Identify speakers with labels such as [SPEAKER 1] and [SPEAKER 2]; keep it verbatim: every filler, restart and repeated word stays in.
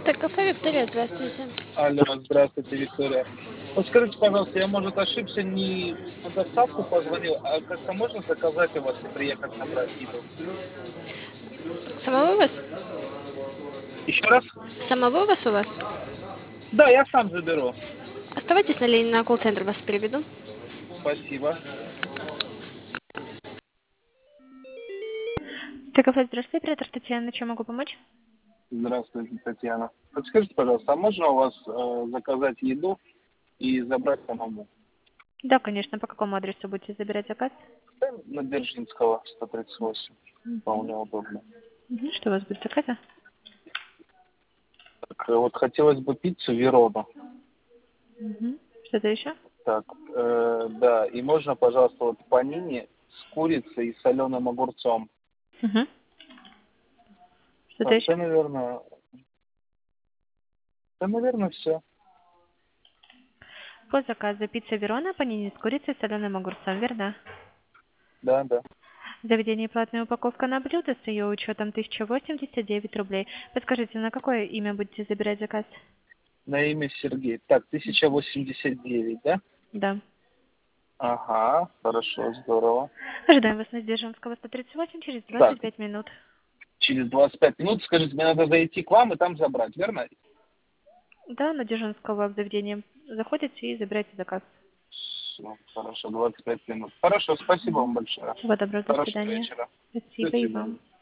[SPEAKER 1] Так, кафе Виктория, здравствуйте.
[SPEAKER 2] Алло, здравствуйте, Виктория. Вот скажите, пожалуйста, я, может, ошибся, не на доставку позвонил, а как-то можно заказать у вас и приехать забрать еду?
[SPEAKER 1] Самовывоз?
[SPEAKER 2] Еще раз?
[SPEAKER 1] Самовывоз у вас?
[SPEAKER 2] Да, я сам заберу.
[SPEAKER 1] Оставайтесь на линии, на колл-центр вас переведу.
[SPEAKER 2] Спасибо.
[SPEAKER 1] Так, кафе, здравствуйте, оператор Татьяна, чем могу помочь?
[SPEAKER 2] Здравствуйте, Татьяна. Подскажите, пожалуйста, а можно у вас э, заказать еду и забрать самому?
[SPEAKER 1] Да, конечно, по какому адресу будете забирать заказ?
[SPEAKER 2] На Дзержинского, сто тридцать восемь. Вполне удобно.
[SPEAKER 1] Мгм. Что у вас будет заказа?
[SPEAKER 2] Так, э, вот хотелось бы пиццу Верона.
[SPEAKER 1] Мгм. Что-то еще?
[SPEAKER 2] Так, э, да, и можно, пожалуйста, вот панини с курицей и соленым огурцом.
[SPEAKER 1] Угу. Что-то
[SPEAKER 2] Так,
[SPEAKER 1] еще?
[SPEAKER 2] да, наверное, да, наверное, все.
[SPEAKER 1] По заказу пицца Верона, панини с курицей и соленым огурцом, верно?
[SPEAKER 2] Да, да.
[SPEAKER 1] Заведение платная упаковка на блюдо с ее учетом тысяча восемьдесят девять рублей. Подскажите, на какое имя будете забирать заказ?
[SPEAKER 2] На имя Сергей. Так, тысяча восемьдесят девять, да?
[SPEAKER 1] Да.
[SPEAKER 2] Ага, хорошо, здорово.
[SPEAKER 1] Ожидаем вас на Дзержинского сто тридцать восемь через
[SPEAKER 2] Так,
[SPEAKER 1] двадцать пять минут.
[SPEAKER 2] через двадцать пять минут, скажите, мне надо зайти к вам и там забрать, верно?
[SPEAKER 1] Да, на Дзержинского в заведение. Заходите и забирайте заказ.
[SPEAKER 2] Все, хорошо, двадцать пять минут. Хорошо, спасибо вам большое.
[SPEAKER 1] Всего доброго, до
[SPEAKER 2] Хорошего
[SPEAKER 1] свидания.
[SPEAKER 2] вечера. До
[SPEAKER 1] Спасибо и
[SPEAKER 2] свидания.
[SPEAKER 1] вам.